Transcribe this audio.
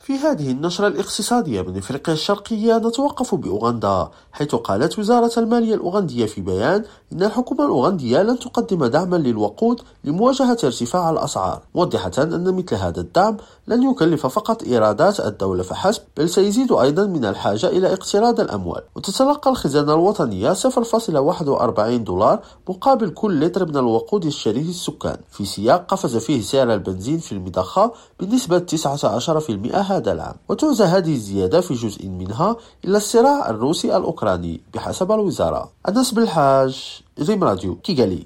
في هذه النشرة الاقتصادية من إفريقيا الشرقية نتوقف بأوغندا، حيث قالت وزارة المالية الأوغندية في بيان إن الحكومة الأوغندية لن تقدم دعما للوقود لمواجهة ارتفاع الأسعار، موضحة أن مثل هذا الدعم لن يكلف فقط إيرادات الدولة فحسب، بل سيزيد أيضا من الحاجة إلى اقتراض الأموال. وتتلقى الخزانة الوطنية $0.41 مقابل كل لتر من الوقود يشتريه السكان، في سياق قفز فيه سعر البنزين في المضخة بنسبة 19% هذا العام. وتعزى هذه الزيادة في جزء منها إلى الصراع الروسي الأوكراني بحسب الوزارة. أنس بالحاج، ريم راديو، كيغالي.